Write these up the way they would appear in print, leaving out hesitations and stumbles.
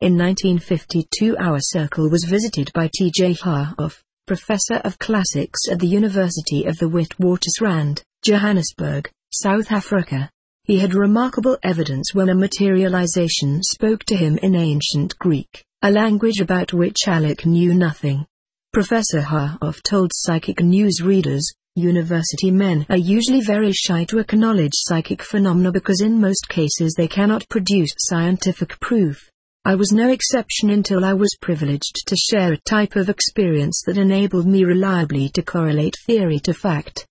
In 1952 our circle was visited by T.J. Haarhoff, Professor of Classics at the University of the Witwatersrand, Johannesburg, South Africa. He had remarkable evidence when a materialization spoke to him in ancient Greek, a language about which Alec knew nothing. Professor Haarhoff told Psychic News readers, university men are usually very shy to acknowledge psychic phenomena because in most cases they cannot produce scientific proof. I was no exception until I was privileged to share a type of experience that enabled me reliably to correlate theory to fact.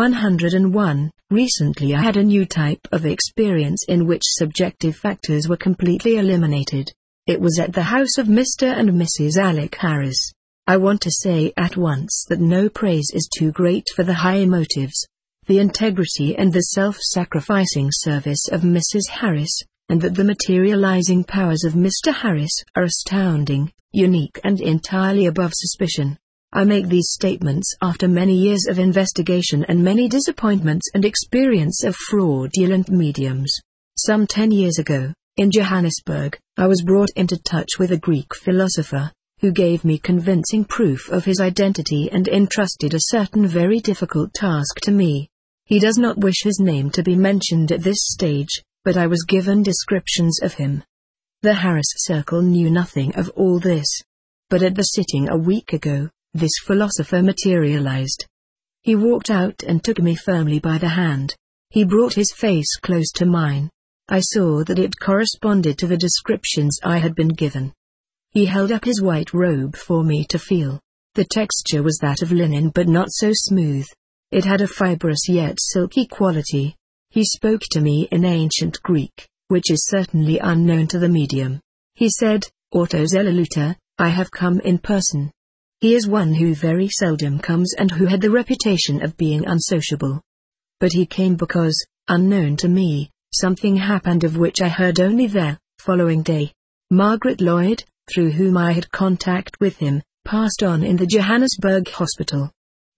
101. Recently I had a new type of experience in which subjective factors were completely eliminated. It was at the house of Mr. and Mrs. Alec Harris. I want to say at once that no praise is too great for the high motives, the integrity and the self-sacrificing service of Mrs. Harris, and that the materializing powers of Mr. Harris are astounding, unique and entirely above suspicion. I make these statements after many years of investigation and many disappointments and experience of fraudulent mediums. Some 10 years ago, in Johannesburg, I was brought into touch with a Greek philosopher, who gave me convincing proof of his identity and entrusted a certain very difficult task to me. He does not wish his name to be mentioned at this stage, but I was given descriptions of him. The Harris Circle knew nothing of all this. But at the sitting a week ago, this philosopher materialized. He walked out and took me firmly by the hand. He brought his face close to mine. I saw that it corresponded to the descriptions I had been given. He held up his white robe for me to feel. The texture was that of linen but not so smooth. It had a fibrous yet silky quality. He spoke to me in ancient Greek, which is certainly unknown to the medium. He said, "Autos Elaluta, I have come in person." He is one who very seldom comes and who had the reputation of being unsociable. But he came because, unknown to me, something happened of which I heard only the following day. Margaret Lloyd, through whom I had contact with him, passed on in the Johannesburg hospital.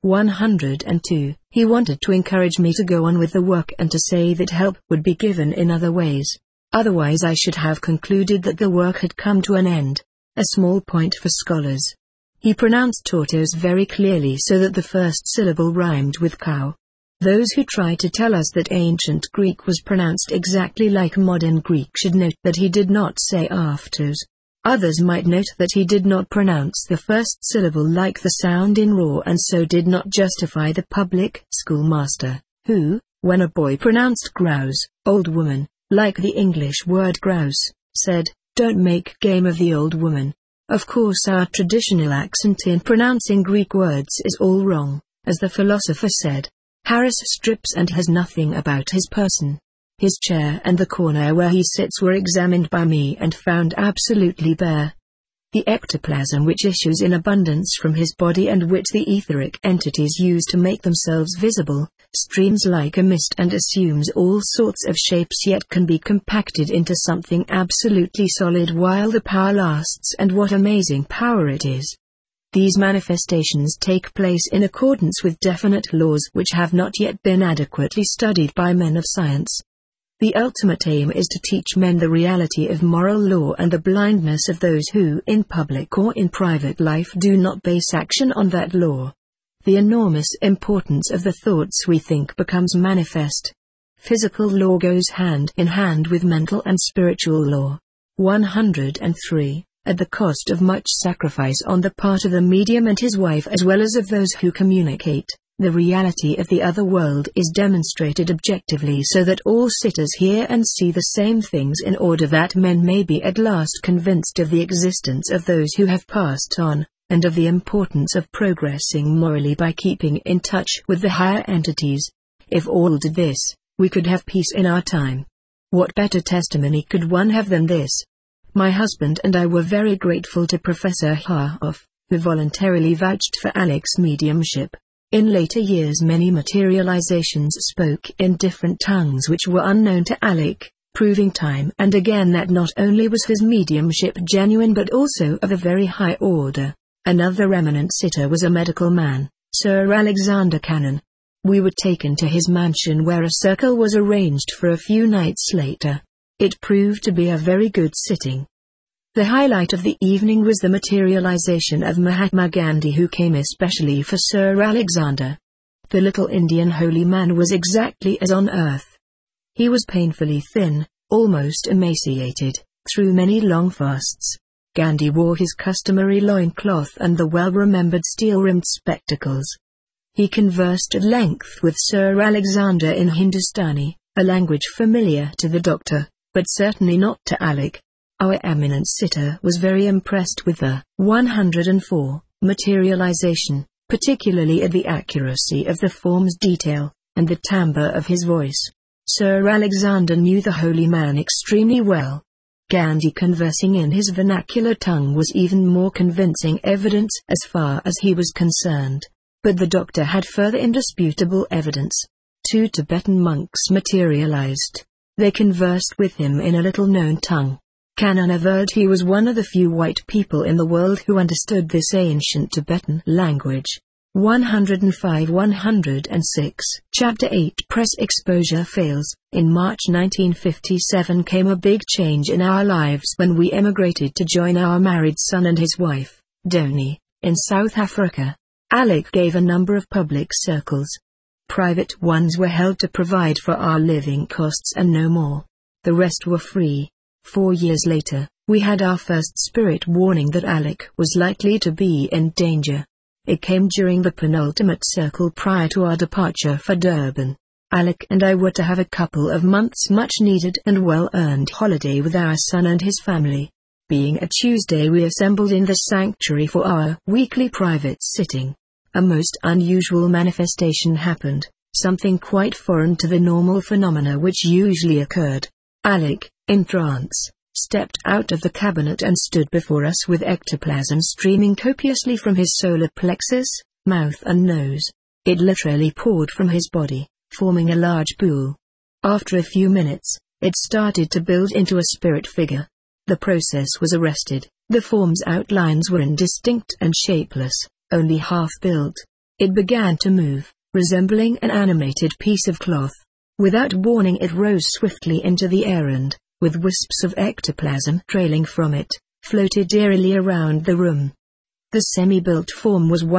102. He wanted to encourage me to go on with the work and to say that help would be given in other ways. Otherwise I should have concluded that the work had come to an end. A small point for scholars. He pronounced tortoise very clearly so that the first syllable rhymed with cow. Those who try to tell us that ancient Greek was pronounced exactly like modern Greek should note that he did not say aftos. Others might note that he did not pronounce the first syllable like the sound in raw and so did not justify the public schoolmaster, who, when a boy pronounced grouse, old woman, like the English word grouse, said, "Don't make game of the old woman." Of course our traditional accent in pronouncing Greek words is all wrong, as the philosopher said. Harris strips and has nothing about his person. His chair and the corner where he sits were examined by me and found absolutely bare. The ectoplasm which issues in abundance from his body and which the etheric entities use to make themselves visible, streams like a mist and assumes all sorts of shapes yet can be compacted into something absolutely solid while the power lasts, and what amazing power it is. These manifestations take place in accordance with definite laws which have not yet been adequately studied by men of science. The ultimate aim is to teach men the reality of moral law and the blindness of those who in public or in private life do not base action on that law. The enormous importance of the thoughts we think becomes manifest. Physical law goes hand in hand with mental and spiritual law. 103. At the cost of much sacrifice on the part of the medium and his wife as well as of those who communicate, the reality of the other world is demonstrated objectively so that all sitters hear and see the same things in order that men may be at last convinced of the existence of those who have passed on, and of the importance of progressing morally by keeping in touch with the higher entities. If all did this, we could have peace in our time. What better testimony could one have than this? My husband and I were very grateful to Professor Haarhoff, who voluntarily vouched for Alec's mediumship. In later years many materializations spoke in different tongues which were unknown to Alec, proving time and again that not only was his mediumship genuine but also of a very high order. Another eminent sitter was a medical man, Sir Alexander Cannon. We were taken to his mansion where a circle was arranged for a few nights later. It proved to be a very good sitting. The highlight of the evening was the materialization of Mahatma Gandhi, who came especially for Sir Alexander. The little Indian holy man was exactly as on earth. He was painfully thin, almost emaciated, through many long fasts. Gandhi wore his customary loincloth and the well-remembered steel-rimmed spectacles. He conversed at length with Sir Alexander in Hindustani, a language familiar to the doctor, but certainly not to Alec. Our eminent sitter was very impressed with the 104 materialization, particularly at the accuracy of the form's detail, and the timbre of his voice. Sir Alexander knew the holy man extremely well. Gandhi conversing in his vernacular tongue was even more convincing evidence as far as he was concerned. But the doctor had further indisputable evidence. 2 Tibetan monks materialized. They conversed with him in a little-known tongue. Canon averred he was one of the few white people in the world who understood this ancient Tibetan language. 105-106. Chapter 8 Press exposure fails. In March 1957 came a big change in our lives when we emigrated to join our married son and his wife, Doni, in South Africa. Alec gave a number of public circles. Private ones were held to provide for our living costs and no more. The rest were free. 4 years later, we had our first spirit warning that Alec was likely to be in danger. It came during the penultimate circle prior to our departure for Durban. Alec and I were to have a couple of months' much-needed and well-earned holiday with our son and his family. Being a Tuesday, we assembled in the sanctuary for our weekly private sitting. A most unusual manifestation happened, something quite foreign to the normal phenomena which usually occurred. Alec, in trance, stepped out of the cabinet and stood before us with ectoplasm streaming copiously from his solar plexus, mouth and nose. It literally poured from his body, forming a large pool. After a few minutes, it started to build into a spirit figure. The process was arrested. The form's outlines were indistinct and shapeless, only half built. It began to move, resembling an animated piece of cloth. Without warning, it rose swiftly into the air and, with wisps of ectoplasm trailing from it, floated eerily around the room. The semi-built form was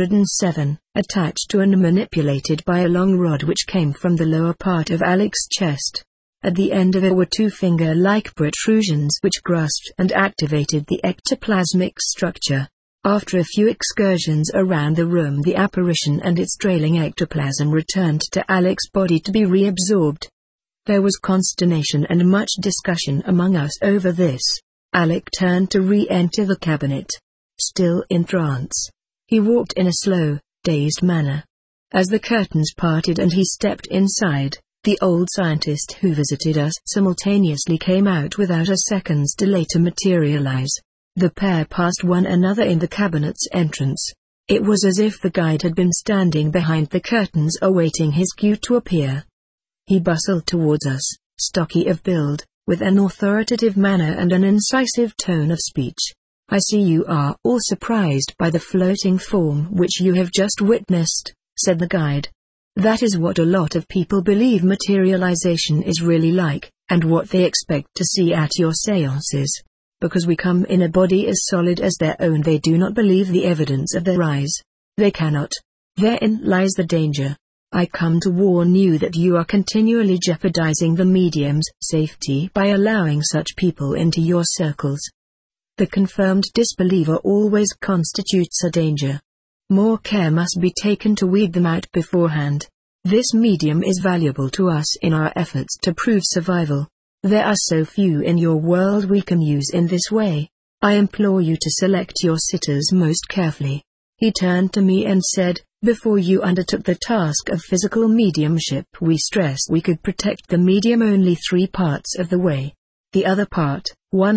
107, attached to and manipulated by a long rod which came from the lower part of Alec's chest. At the end of it were 2 finger-like protrusions which grasped and activated the ectoplasmic structure. After a few excursions around the room, the apparition and its trailing ectoplasm returned to Alec's body to be reabsorbed. There was consternation and much discussion among us over this. Alec turned to re-enter the cabinet. Still in trance, he walked in a slow, dazed manner. As the curtains parted and he stepped inside, the old scientist who visited us simultaneously came out without a second's delay to materialize. The pair passed one another in the cabinet's entrance. It was as if the guide had been standing behind the curtains awaiting his cue to appear. He bustled towards us, stocky of build, with an authoritative manner and an incisive tone of speech. "I see you are all surprised by the floating form which you have just witnessed," said the guide. "That is what a lot of people believe materialization is really like, and what they expect to see at your seances. Because we come in a body as solid as their own, they do not believe the evidence of their eyes. They cannot. Therein lies the danger. I come to warn you that you are continually jeopardizing the medium's safety by allowing such people into your circles. The confirmed disbeliever always constitutes a danger. More care must be taken to weed them out beforehand. This medium is valuable to us in our efforts to prove survival. There are so few in your world we can use in this way. I implore you to select your sitters most carefully." He turned to me and said, "Before you undertook the task of physical mediumship, we stressed we could protect the medium only 3 parts of the way. The other part,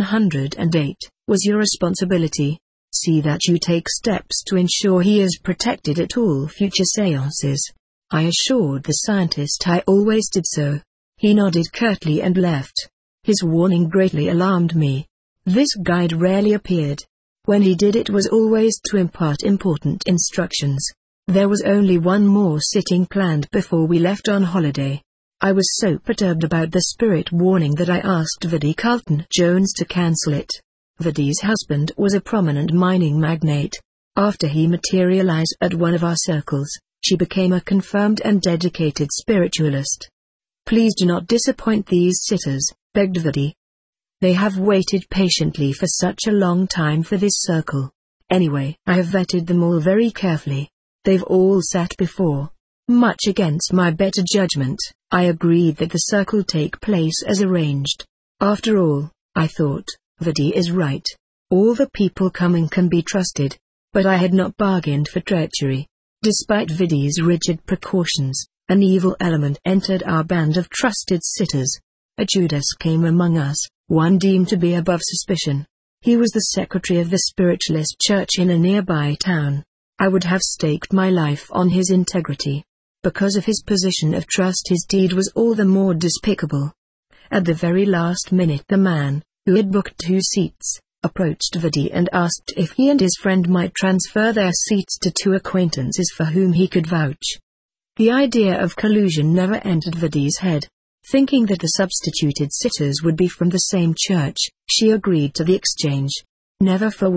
108, was your responsibility. See that you take steps to ensure he is protected at all future seances." I assured the scientist I always did so. He nodded curtly and left. His warning greatly alarmed me. This guide rarely appeared. When he did, it was always to impart important instructions. There was only one more sitting planned before we left on holiday. I was so perturbed about the spirit warning that I asked Viddy Carlton Jones to cancel it. Vidi's husband was a prominent mining magnate. After he materialized at one of our circles, she became a confirmed and dedicated spiritualist. "Please do not disappoint these sitters," begged Vidi. "They have waited patiently for such a long time for this circle. Anyway, I have vetted them all very carefully. They've all sat before. Much against my better judgment, I agreed that the circle take place as arranged. After all, I thought, Vidi is right. All the people coming can be trusted. But I had not bargained for treachery. Despite Vidi's rigid precautions, an evil element entered our band of trusted sitters. A Judas came among us, one deemed to be above suspicion. He was the secretary of the spiritualist church in a nearby town. I would have staked my life on his integrity. Because of his position of trust, his deed was all the more despicable. At the very last minute, the man, who had booked 2 seats, approached Vidi and asked if he and his friend might transfer their seats to 2 acquaintances for whom he could vouch. The idea of collusion never entered Vidi's head. Thinking that the substituted sitters would be from the same church, she agreed to the exchange. Never for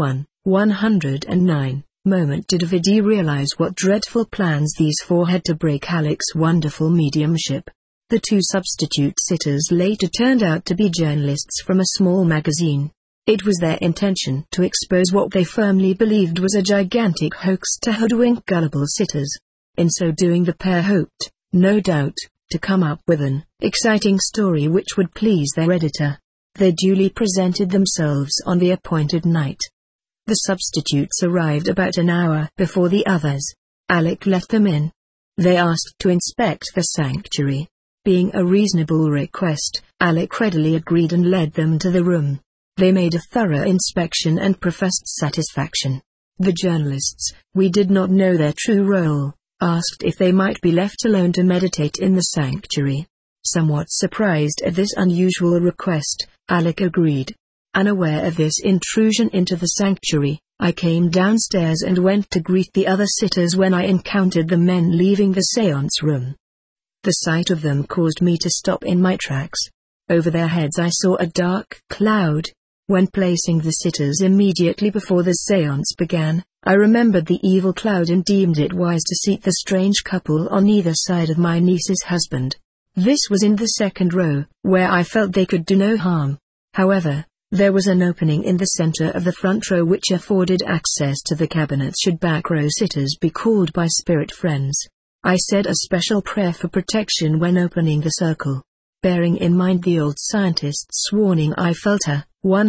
109 moment did Vidi realize what dreadful plans these 4 had to break Alec's wonderful mediumship. The 2 substitute sitters later turned out to be journalists from a small magazine. It was their intention to expose what they firmly believed was a gigantic hoax to hoodwink gullible sitters. In so doing, the pair hoped, no doubt, to come up with an exciting story which would please their editor. They duly presented themselves on the appointed night. The substitutes arrived about an hour before the others. Alec let them in. They asked to inspect the sanctuary. Being a reasonable request, Alec readily agreed and led them to the room. They made a thorough inspection and professed satisfaction. The journalists, we did not know their true role, asked if they might be left alone to meditate in the sanctuary. Somewhat surprised at this unusual request, Alec agreed. Unaware of this intrusion into the sanctuary, I came downstairs and went to greet the other sitters when I encountered the men leaving the séance room. The sight of them caused me to stop in my tracks. Over their heads I saw a dark cloud. When placing the sitters immediately before the séance began, I remembered the evil cloud and deemed it wise to seat the strange couple on either side of my niece's husband. This was in the 2nd row, where I felt they could do no harm. However, there was an opening in the center of the front row which afforded access to the cabinets should back row sitters be called by spirit friends. I said a special prayer for protection when opening the circle. Bearing in mind the old scientist's warning, I felt a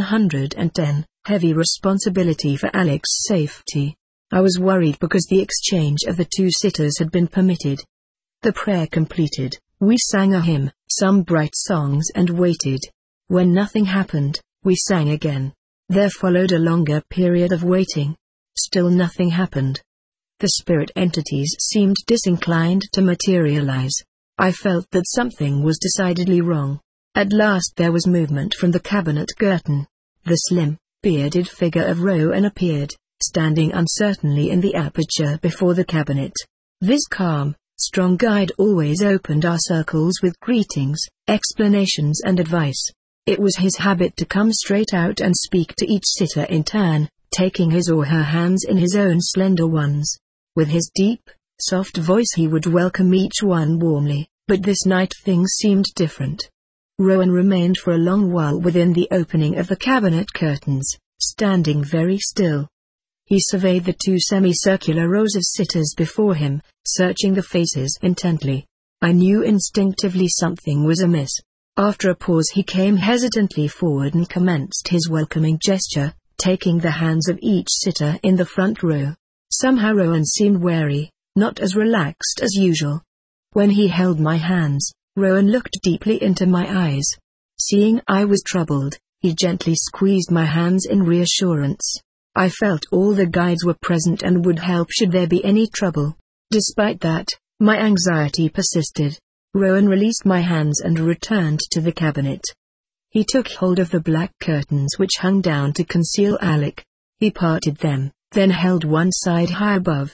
110 heavy responsibility for Alec's safety. I was worried because the exchange of the 2 sitters had been permitted. The prayer completed, we sang a hymn, some bright songs and waited. When nothing happened, we sang again. There followed a longer period of waiting. Still nothing happened. The spirit entities seemed disinclined to materialize. I felt that something was decidedly wrong. At last there was movement from the cabinet curtain. The slim, bearded figure of Rowan appeared, standing uncertainly in the aperture before the cabinet. This calm, strong guide always opened our circles with greetings, explanations and advice. It was his habit to come straight out and speak to each sitter in turn, taking his or her hands in his own slender ones. With his deep, soft voice he would welcome each one warmly, but this night things seemed different. Rowan remained for a long while within the opening of the cabinet curtains, standing very still. He surveyed the 2 semicircular rows of sitters before him, searching the faces intently. I knew instinctively something was amiss. After a pause he came hesitantly forward and commenced his welcoming gesture, taking the hands of each sitter in the front row. Somehow Rowan seemed wary, not as relaxed as usual. When he held my hands, Rowan looked deeply into my eyes. Seeing I was troubled, he gently squeezed my hands in reassurance. I felt all the guides were present and would help should there be any trouble. Despite that, my anxiety persisted. Rowan released my hands and returned to the cabinet. He took hold of the black curtains which hung down to conceal Alec. He parted them, then held one side high above,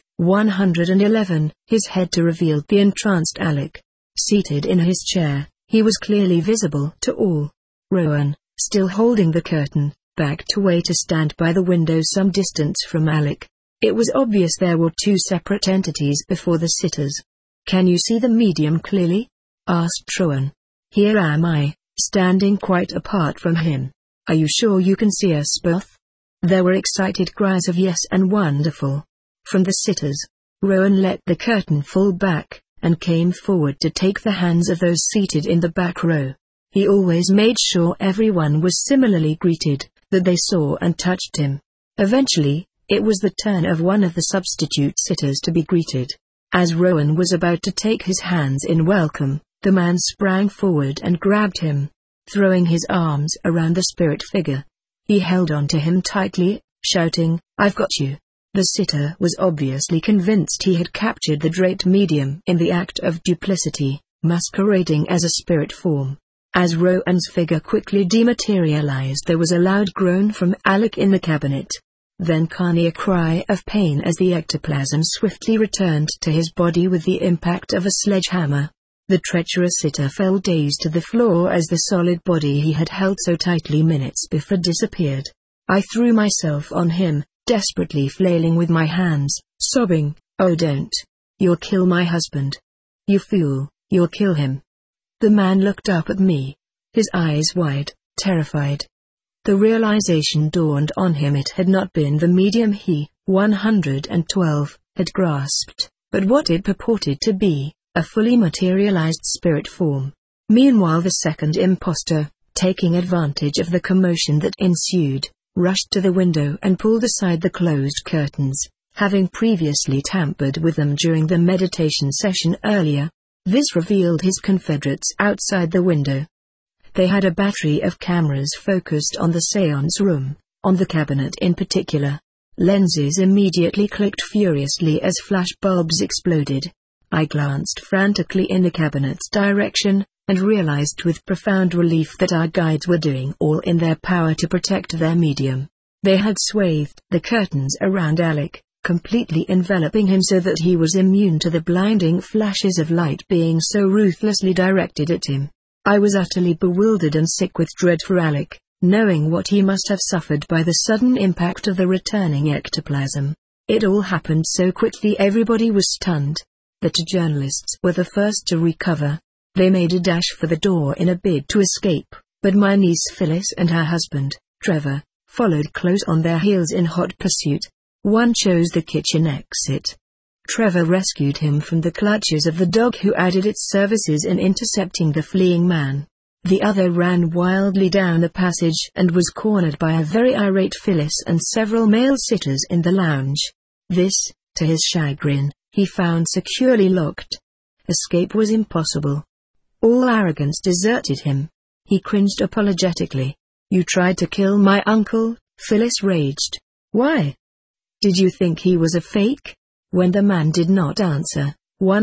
111, his head to reveal the entranced Alec. Seated in his chair, he was clearly visible to all. Rowan, still holding the curtain, backed away to stand by the window some distance from Alec. It was obvious there were two separate entities before the sitters. "Can you see the medium clearly?" asked Rowan. "Here am I, standing quite apart from him. Are you sure you can see us both?" There were excited cries of yes and wonderful from the sitters. Rowan let the curtain fall back, and came forward to take the hands of those seated in the back row. He always made sure everyone was similarly greeted, that they saw and touched him. Eventually, it was the turn of one of the substitute sitters to be greeted. As Rowan was about to take his hands in welcome, the man sprang forward and grabbed him, throwing his arms around the spirit figure. He held on to him tightly, shouting, "I've got you." The sitter was obviously convinced he had captured the draped medium in the act of duplicity, masquerading as a spirit form. As Rowan's figure quickly dematerialized, there was a loud groan from Alec in the cabinet. Then came a cry of pain as the ectoplasm swiftly returned to his body with the impact of a sledgehammer. The treacherous sitter fell dazed to the floor as the solid body he had held so tightly minutes before disappeared. I threw myself on him, desperately flailing with my hands, sobbing, "Oh, don't. You'll kill my husband. You fool, you'll kill him." The man looked up at me, his eyes wide, terrified. The realization dawned on him it had not been the medium he, 112, had grasped, but what it purported to be, a fully materialized spirit form. Meanwhile the second imposter, taking advantage of the commotion that ensued, rushed to the window and pulled aside the closed curtains, having previously tampered with them during the meditation session earlier. This revealed his confederates outside the window. They had a battery of cameras focused on the seance room, on the cabinet in particular. Lenses immediately clicked furiously as flash bulbs exploded. I glanced frantically in the cabinet's direction, and realized with profound relief that our guides were doing all in their power to protect their medium. They had swathed the curtains around Alec, completely enveloping him so that he was immune to the blinding flashes of light being so ruthlessly directed at him. I was utterly bewildered and sick with dread for Alec, knowing what he must have suffered by the sudden impact of the returning ectoplasm. It all happened so quickly everybody was stunned. The two journalists were the first to recover. They made a dash for the door in a bid to escape, but my niece Phyllis and her husband, Trevor, followed close on their heels in hot pursuit. One chose the kitchen exit. Trevor rescued him from the clutches of the dog who added its services in intercepting the fleeing man. The other ran wildly down the passage and was cornered by a very irate Phyllis and several male sitters in the lounge. This, to his chagrin, he found securely locked. Escape was impossible. All arrogance deserted him. He cringed apologetically. "You tried to kill my uncle?" Phyllis raged. "Why? Did you think he was a fake?" When the man did not answer,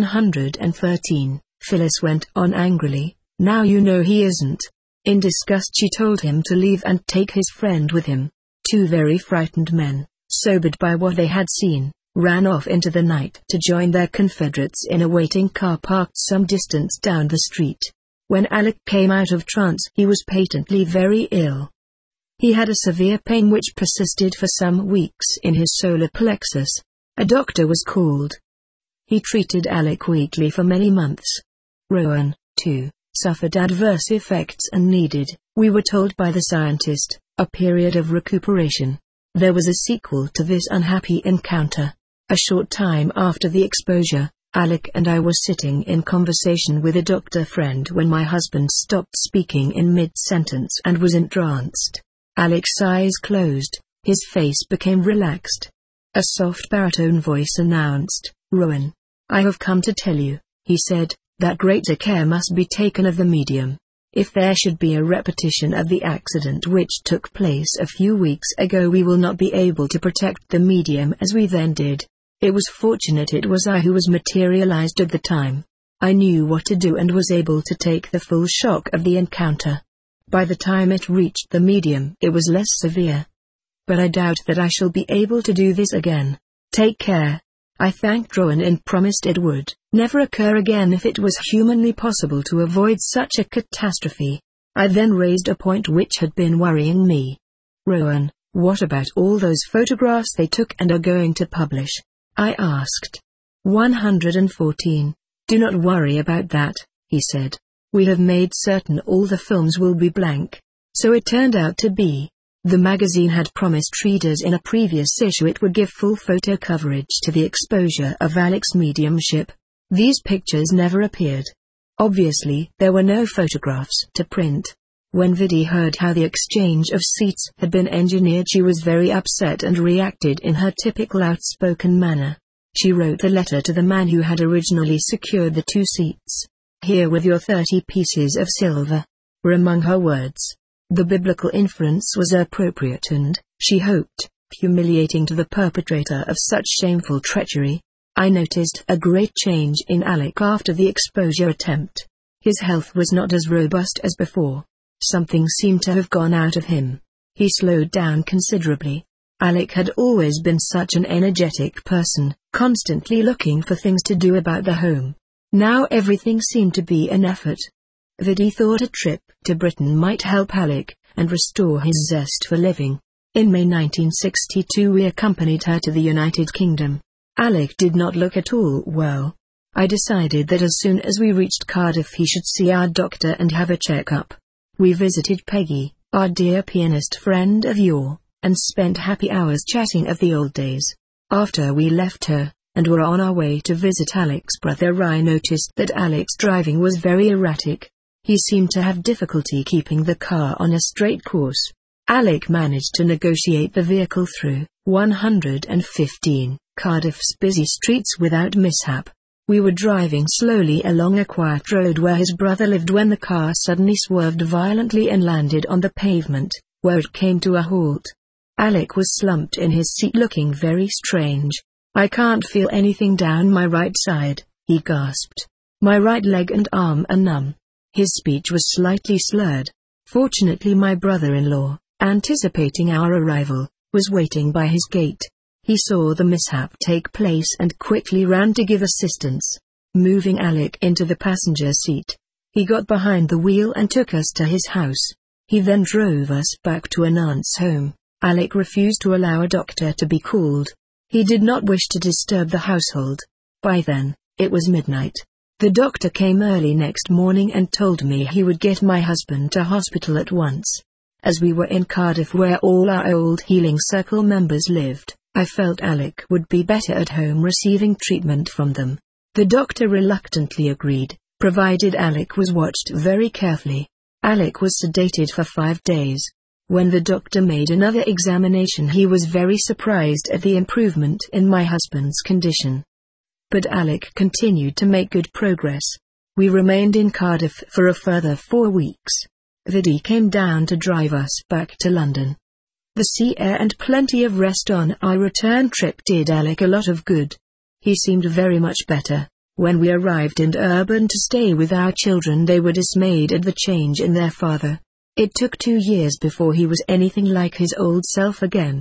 113, Phyllis went on angrily, "Now you know he isn't." In disgust she told him to leave and take his friend with him. Two very frightened men, sobered by what they had seen, ran off into the night to join their confederates in a waiting car parked some distance down the street. When Alec came out of trance he was patently very ill. He had a severe pain which persisted for some weeks in his solar plexus. A doctor was called. He treated Alec weekly for many months. Rowan, too, suffered adverse effects and needed, we were told by the scientist, a period of recuperation. There was a sequel to this unhappy encounter. A short time after the exposure, Alec and I were sitting in conversation with a doctor friend when my husband stopped speaking in mid-sentence and was entranced. Alec's eyes closed, his face became relaxed. A soft baritone voice announced, "Rowan, I have come to tell you," he said, "that greater care must be taken of the medium. If there should be a repetition of the accident which took place a few weeks ago, we will not be able to protect the medium as we then did. It was fortunate it was I who was materialized at the time. I knew what to do and was able to take the full shock of the encounter. By the time it reached the medium, it was less severe. But I doubt that I shall be able to do this again. Take care." I thanked Rowan and promised it would never occur again if it was humanly possible to avoid such a catastrophe. I then raised a point which had been worrying me. Rowan, what about all those photographs they took and are going to publish? I asked. 114. Do not worry about that, he said. We have made certain all the films will be blank. So it turned out to be. The magazine had promised readers in a previous issue it would give full photo coverage to the exposure of Alec's mediumship. These pictures never appeared. Obviously, there were no photographs to print. When Viddy heard how the exchange of seats had been engineered, she was very upset and reacted in her typical outspoken manner. She wrote the letter to the man who had originally secured the 2 seats. Here with your 30 pieces of silver, were among her words. The biblical inference was appropriate and, she hoped, humiliating to the perpetrator of such shameful treachery. I noticed a great change in Alec after the exposure attempt. His health was not as robust as before. Something seemed to have gone out of him. He slowed down considerably. Alec had always been such an energetic person, constantly looking for things to do about the home. Now everything seemed to be an effort. Viddy thought a trip to Britain might help Alec, and restore his zest for living. In May 1962 we accompanied her to the United Kingdom. Alec did not look at all well. I decided that as soon as we reached Cardiff he should see our doctor and have a check-up. We visited Peggy, our dear pianist friend of yore, and spent happy hours chatting of the old days. After we left her, and were on our way to visit Alec's brother, I noticed that Alec's driving was very erratic. He seemed to have difficulty keeping the car on a straight course. Alec managed to negotiate the vehicle through 115 Cardiff's busy streets without mishap. We were driving slowly along a quiet road where his brother lived when the car suddenly swerved violently and landed on the pavement, where it came to a halt. Alec was slumped in his seat looking very strange. I can't feel anything down my right side, he gasped. My right leg and arm are numb. His speech was slightly slurred. Fortunately my brother-in-law, anticipating our arrival, was waiting by his gate. He saw the mishap take place and quickly ran to give assistance, moving Alec into the passenger seat. He got behind the wheel and took us to his house. He then drove us back to an aunt's home. Alec refused to allow a doctor to be called. He did not wish to disturb the household. By then, it was midnight. The doctor came early next morning and told me he would get my husband to hospital at once. As we were in Cardiff where all our old Healing Circle members lived, I felt Alec would be better at home receiving treatment from them. The doctor reluctantly agreed, provided Alec was watched very carefully. Alec was sedated for 5 days. When the doctor made another examination he was very surprised at the improvement in my husband's condition. But Alec continued to make good progress. We remained in Cardiff for a further 4 weeks. Viddy came down to drive us back to London. The sea air and plenty of rest on our return trip did Alec a lot of good. He seemed very much better. When we arrived in Durban to stay with our children they were dismayed at the change in their father. It took 2 years before he was anything like his old self again.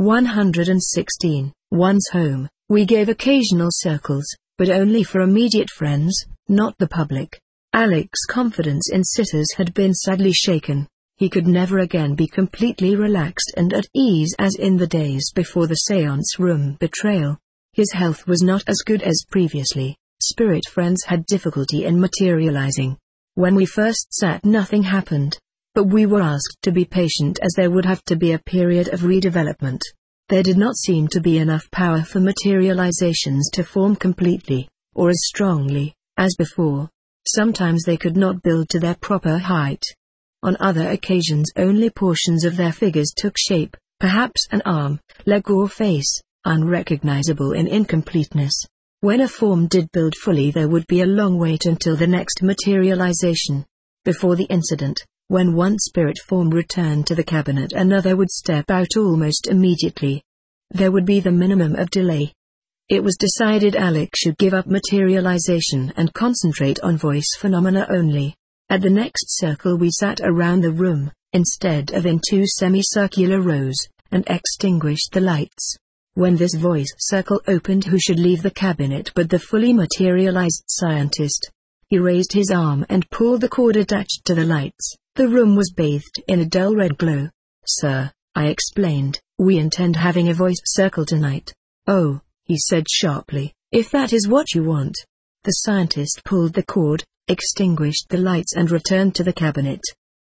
116. Once home, we gave occasional circles, but only for immediate friends, not the public. Alec's confidence in sitters had been sadly shaken. He could never again be completely relaxed and at ease as in the days before the séance room betrayal. His health was not as good as previously. Spirit friends had difficulty in materializing. When we first sat nothing happened. But we were asked to be patient as there would have to be a period of redevelopment. There did not seem to be enough power for materializations to form completely, or as strongly, as before. Sometimes they could not build to their proper height. On other occasions only portions of their figures took shape, perhaps an arm, leg or face, unrecognizable in incompleteness. When a form did build fully there would be a long wait until the next materialization. Before the incident, when one spirit form returned to the cabinet another would step out almost immediately. There would be the minimum of delay. It was decided Alec should give up materialization and concentrate on voice phenomena only. At the next circle we sat around the room, instead of in 2 semicircular rows, and extinguished the lights. When this voice circle opened who should leave the cabinet but the fully materialized scientist. He raised his arm and pulled the cord attached to the lights. The room was bathed in a dull red glow. "Sir," I explained. "We intend having a voice circle tonight." "Oh," he said sharply, "if that is what you want." The scientist pulled the cord, extinguished the lights and returned to the cabinet.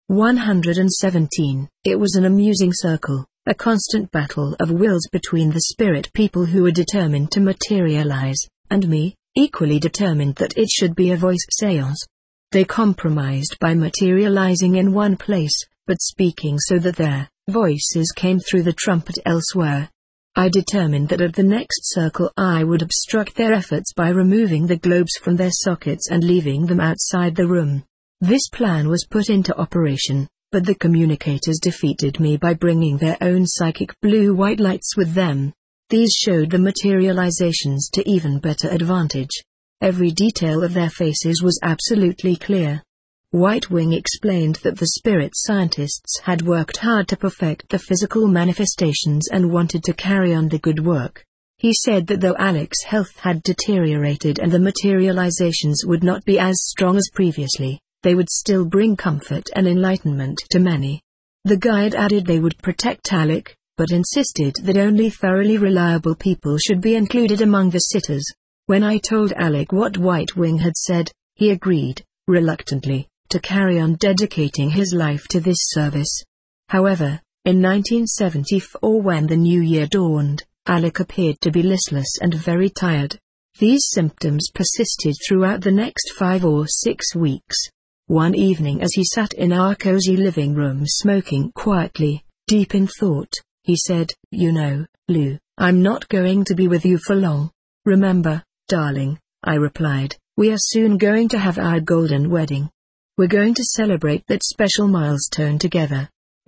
117. It was an amusing circle, a constant battle of wills between the spirit people who were determined to materialize, and me, equally determined that it should be a voice seance. They compromised by materializing in one place, but speaking so that their voices came through the trumpet elsewhere. I determined that at the next circle I would obstruct their efforts by removing the globes from their sockets and leaving them outside the room. This plan was put into operation, but the communicators defeated me by bringing their own psychic blue-white lights with them. These showed the materializations to even better advantage. Every detail of their faces was absolutely clear. White Wing explained that the spirit scientists had worked hard to perfect the physical manifestations and wanted to carry on the good work. He said that though Alec's health had deteriorated and the materializations would not be as strong as previously, they would still bring comfort and enlightenment to many. The guide added they would protect Alec, but insisted that only thoroughly reliable people should be included among the sitters. When I told Alec what White Wing had said, he agreed, reluctantly, to carry on dedicating his life to this service. However, in 1974 when the new year dawned, Alec appeared to be listless and very tired. These symptoms persisted throughout the next 5 or 6 weeks. One evening as he sat in our cozy living room smoking quietly, deep in thought, he said, "You know, Lou, I'm not going to be with you for long." "Remember, darling," I replied, "we are soon going to have our golden wedding. We're going to celebrate that special milestone together."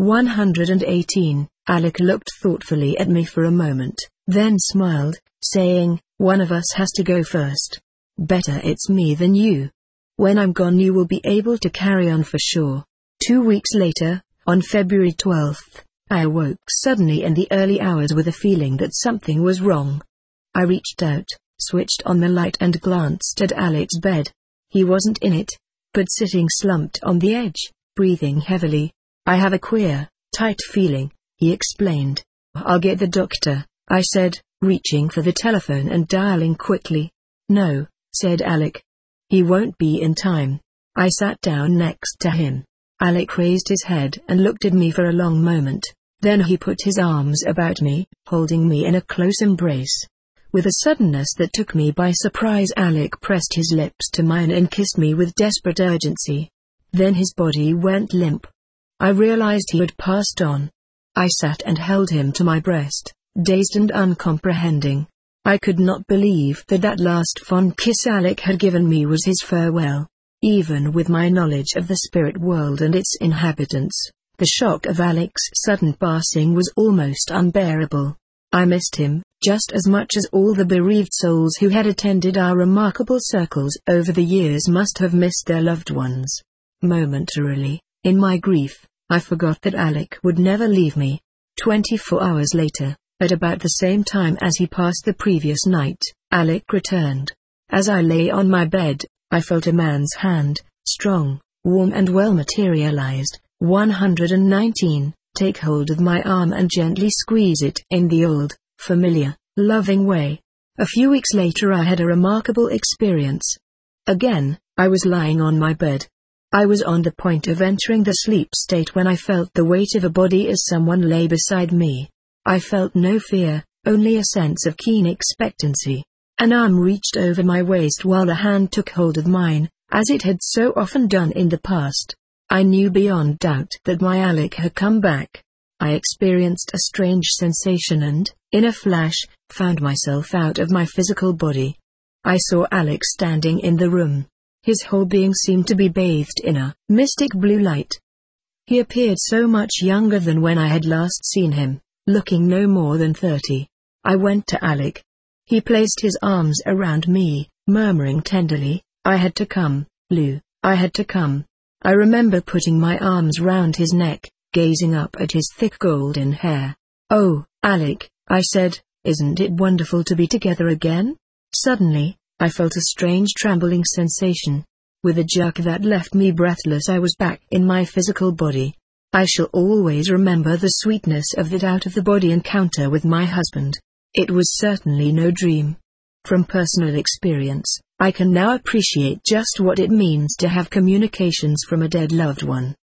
118. Alec looked thoughtfully at me for a moment, then smiled, saying, "One of us has to go first. Better it's me than you. When I'm gone you will be able to carry on for sure." 2 weeks later, on February 12th, I awoke suddenly in the early hours with a feeling that something was wrong. I reached out, switched on the light and glanced at Alec's bed. He wasn't in it, but sitting slumped on the edge, breathing heavily. "I have a queer, tight feeling," he explained. "I'll get the doctor," I said, reaching for the telephone and dialing quickly. "No," said Alec. "He won't be in time." I sat down next to him. Alec raised his head and looked at me for a long moment. Then he put his arms about me, holding me in a close embrace. With a suddenness that took me by surprise, Alec pressed his lips to mine and kissed me with desperate urgency. Then his body went limp. I realized he had passed on. I sat and held him to my breast, dazed and uncomprehending. I could not believe that that last fond kiss Alec had given me was his farewell. Even with my knowledge of the spirit world and its inhabitants, the shock of Alec's sudden passing was almost unbearable. I missed him, just as much as all the bereaved souls who had attended our remarkable circles over the years must have missed their loved ones. Momentarily, in my grief, I forgot that Alec would never leave me. 24 hours later, at about the same time as he passed the previous night, Alec returned. As I lay on my bed, I felt a man's hand, strong, warm and well materialized. 119. Take hold of my arm and gently squeeze it in the old, familiar, loving way. A few weeks later I had a remarkable experience. Again, I was lying on my bed. I was on the point of entering the sleep state when I felt the weight of a body as someone lay beside me. I felt no fear, only a sense of keen expectancy. An arm reached over my waist while the hand took hold of mine, as it had so often done in the past. I knew beyond doubt that my Alec had come back. I experienced a strange sensation and, in a flash, found myself out of my physical body. I saw Alec standing in the room. His whole being seemed to be bathed in a mystic blue light. He appeared so much younger than when I had last seen him, looking no more than 30. I went to Alec. He placed his arms around me, murmuring tenderly, "I had to come, Lou, I had to come." I remember putting my arms round his neck, gazing up at his thick golden hair. "Oh, Alec," I said, "isn't it wonderful to be together again?" Suddenly, I felt a strange trembling sensation. With a jerk that left me breathless, I was back in my physical body. I shall always remember the sweetness of that out-of-the-body encounter with my husband. It was certainly no dream. From personal experience, I can now appreciate just what it means to have communications from a dead loved one.